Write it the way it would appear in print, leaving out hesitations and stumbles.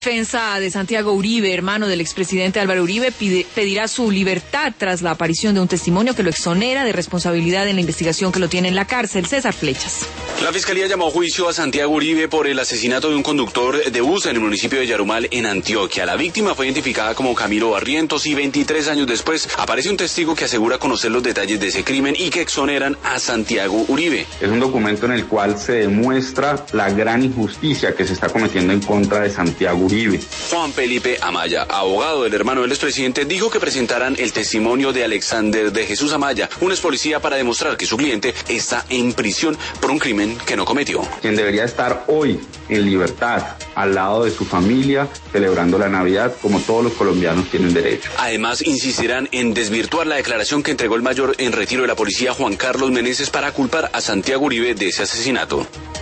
Defensa de Santiago Uribe, hermano del expresidente Álvaro Uribe, pedirá su libertad tras la aparición de un testimonio que lo exonera de responsabilidad en la investigación que lo tiene en la cárcel. César Flechas. La Fiscalía llamó a juicio a Santiago Uribe por el asesinato de un conductor de bus en el municipio de Yarumal, en Antioquia. La víctima fue identificada como Camilo Barrientos y 23 años después aparece un testigo que asegura conocer los detalles de ese crimen y que exoneran a Santiago Uribe. Es un documento en el cual se demuestra la gran injusticia que se está cometiendo en contra de Santiago Uribe. Juan Felipe Amaya, abogado del hermano del expresidente, dijo que presentarán el testimonio de Alexander de Jesús Amaya, un ex policía, para demostrar que su cliente está en prisión por un crimen que no cometió. Quien debería estar hoy en libertad, al lado de su familia, celebrando la Navidad como todos los colombianos tienen derecho. Además, insistirán en desvirtuar la declaración que entregó el mayor en retiro de la policía, Juan Carlos Meneses, para culpar a Santiago Uribe de ese asesinato.